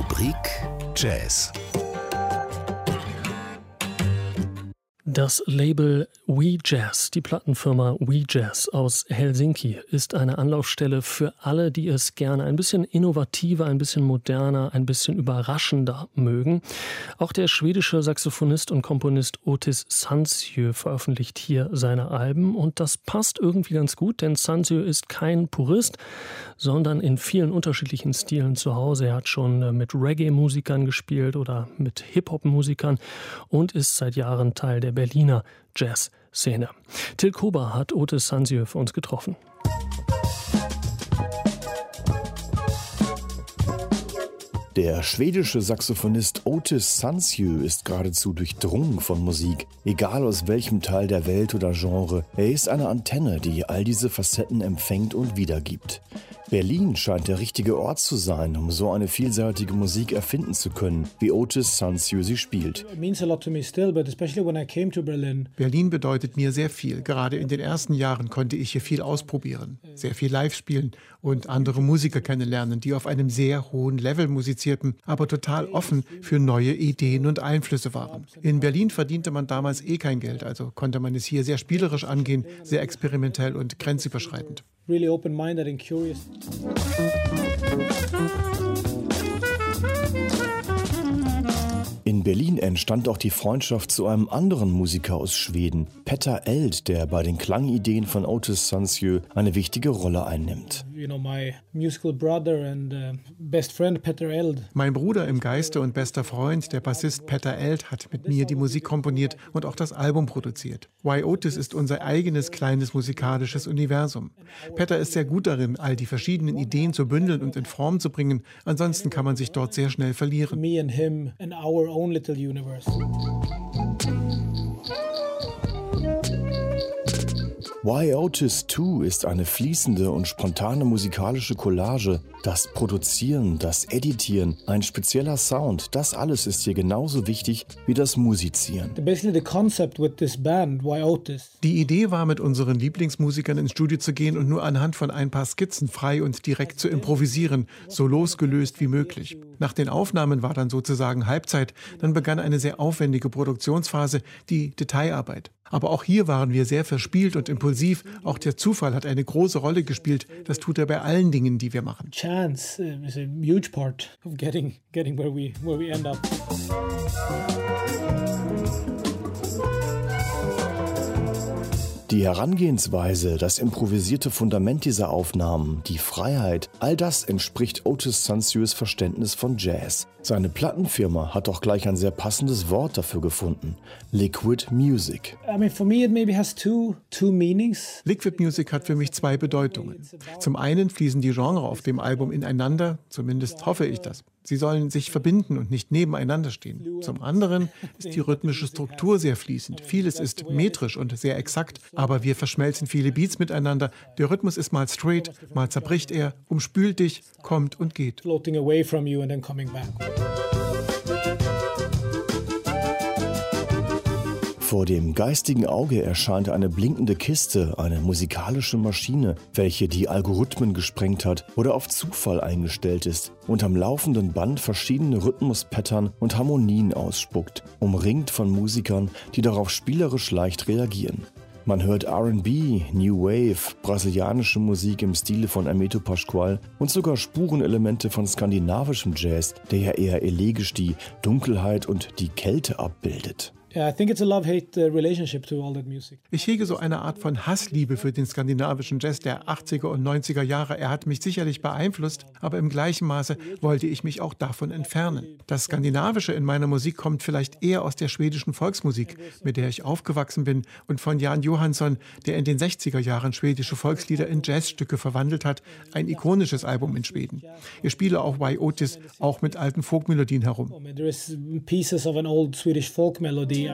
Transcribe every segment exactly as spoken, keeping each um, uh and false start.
Rubrik Jazz. Das Label We Jazz, die Plattenfirma We Jazz aus Helsinki, ist eine Anlaufstelle für alle, die es gerne ein bisschen innovativer, ein bisschen moderner, ein bisschen überraschender mögen. Auch der schwedische Saxophonist und Komponist Otis Sansjö veröffentlicht hier seine Alben und das passt irgendwie ganz gut, denn Sansjö ist kein Purist, sondern in vielen unterschiedlichen Stilen zu Hause. Er hat schon mit Reggae-Musikern gespielt oder mit Hip-Hop-Musikern und ist seit Jahren Teil der Berliner Jazz-Szene. Till Kober hat Otis Sansjö für uns getroffen. Der schwedische Saxophonist Otis Sansjö ist geradezu durchdrungen von Musik, egal aus welchem Teil der Welt oder Genre. Er ist eine Antenne, die all diese Facetten empfängt und wiedergibt. Berlin scheint der richtige Ort zu sein, um so eine vielseitige Musik erfinden zu können, wie Otis Sansjö sie spielt. Berlin bedeutet mir sehr viel. Gerade in den ersten Jahren konnte ich hier viel ausprobieren, sehr viel live spielen und andere Musiker kennenlernen, die auf einem sehr hohen Level musizierten, aber total offen für neue Ideen und Einflüsse waren. In Berlin verdiente man damals eh kein Geld, also konnte man es hier sehr spielerisch angehen, sehr experimentell und grenzüberschreitend. Really open-minded and curious. In Berlin entstand auch die Freundschaft zu einem anderen Musiker aus Schweden, Petter Eld, der bei den Klangideen von Otis Sansjö eine wichtige Rolle einnimmt. You know, my musical brother and uh, best friend Petter Eld. Mein Bruder im Geiste und bester Freund, der Bassist Petter Eld, hat mit mir die Musik komponiert und auch das Album produziert. Why Otis ist unser eigenes kleines musikalisches Universum. Petter ist sehr gut darin, all die verschiedenen Ideen zu bündeln und in Form zu bringen. Ansonsten kann man sich dort sehr schnell verlieren. Me and him and our own little universe. Why Otis zwei ist eine fließende und spontane musikalische Collage. Das Produzieren, das Editieren, ein spezieller Sound, das alles ist hier genauso wichtig wie das Musizieren. Basically the concept with this band, Why Otis. Die Idee war, mit unseren Lieblingsmusikern ins Studio zu gehen und nur anhand von ein paar Skizzen frei und direkt zu improvisieren, so losgelöst wie möglich. Nach den Aufnahmen war dann sozusagen Halbzeit, dann begann eine sehr aufwendige Produktionsphase, die Detailarbeit. Aber auch hier waren wir sehr verspielt und impulsiv. Auch der Zufall hat eine große Rolle gespielt. Das tut er bei allen Dingen, die wir machen. Chance is a huge part of getting getting where we where we end up. Die Herangehensweise, das improvisierte Fundament dieser Aufnahmen, die Freiheit, all das entspricht Otis Sansjös Verständnis von Jazz. Seine Plattenfirma hat auch gleich ein sehr passendes Wort dafür gefunden: Liquid Music. I mean, for me it maybe has two two meanings. Liquid Music hat für mich zwei Bedeutungen. Zum einen fließen die Genres auf dem Album ineinander, zumindest hoffe ich das. Sie sollen sich verbinden und nicht nebeneinander stehen. Zum anderen ist die rhythmische Struktur sehr fließend. Vieles ist metrisch und sehr exakt, aber wir verschmelzen viele Beats miteinander. Der Rhythmus ist mal straight, mal zerbricht er, umspült dich, kommt und geht. Floating away from you and then coming back. Vor dem geistigen Auge erscheint eine blinkende Kiste, eine musikalische Maschine, welche die Algorithmen gesprengt hat oder auf Zufall eingestellt ist und am laufenden Band verschiedene Rhythmuspattern und Harmonien ausspuckt, umringt von Musikern, die darauf spielerisch leicht reagieren. Man hört R and B, New Wave, brasilianische Musik im Stile von Hermeto Pascoal und sogar Spurenelemente von skandinavischem Jazz, der ja eher elegisch die Dunkelheit und die Kälte abbildet. Yeah, I think it's a love-hate relationship to all that music. Ich hege so eine Art von Hassliebe für den skandinavischen Jazz der achtziger und neunziger Jahre. Er hat mich sicherlich beeinflusst, aber im gleichen Maße wollte ich mich auch davon entfernen. Das Skandinavische in meiner Musik kommt vielleicht eher aus der schwedischen Volksmusik, mit der ich aufgewachsen bin, und von Jan Johansson, der in den sechziger Jahren schwedische Volkslieder in Jazzstücke verwandelt hat. Ein ikonisches Album in Schweden. Ich spiele auch Why Otis auch mit alten Folkmelodien herum. There is pieces of an old Swedish folk melody.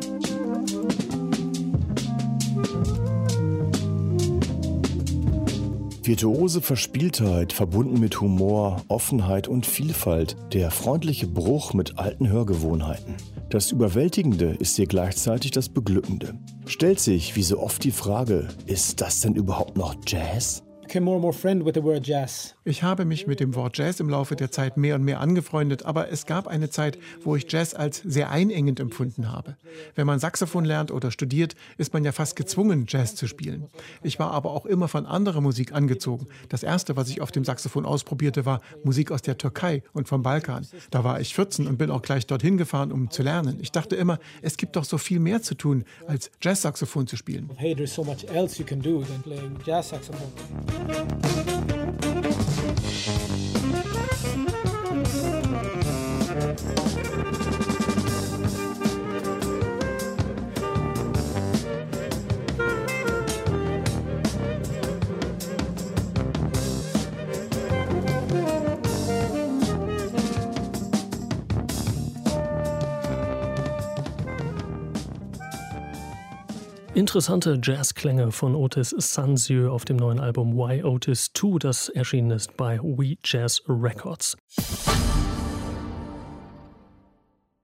Virtuose Verspieltheit verbunden mit Humor, Offenheit und Vielfalt, der freundliche Bruch mit alten Hörgewohnheiten. Das Überwältigende ist hier gleichzeitig das Beglückende. Stellt sich wie so oft die Frage, ist das denn überhaupt noch Jazz? became more and more friend with the word jazz. Ich habe mich mit dem Wort Jazz im Laufe der Zeit mehr und mehr angefreundet, aber es gab eine Zeit, wo ich Jazz als sehr einengend empfunden habe. Wenn man Saxophon lernt oder studiert, ist man ja fast gezwungen, Jazz zu spielen. Ich war aber auch immer von anderer Musik angezogen. Das erste, was ich auf dem Saxophon ausprobierte, war Musik aus der Türkei und vom Balkan. Da war ich vierzehn und bin auch gleich dorthin gefahren, um zu lernen. Ich dachte immer, es gibt doch so viel mehr zu tun, als Jazz-Saxophon zu spielen. Hey, there's so much else you can do than playing jazz saxophone. Interessante Jazzklänge von Otis Sanzio auf dem neuen Album Why Otis zwei, das erschienen ist bei We Jazz Records.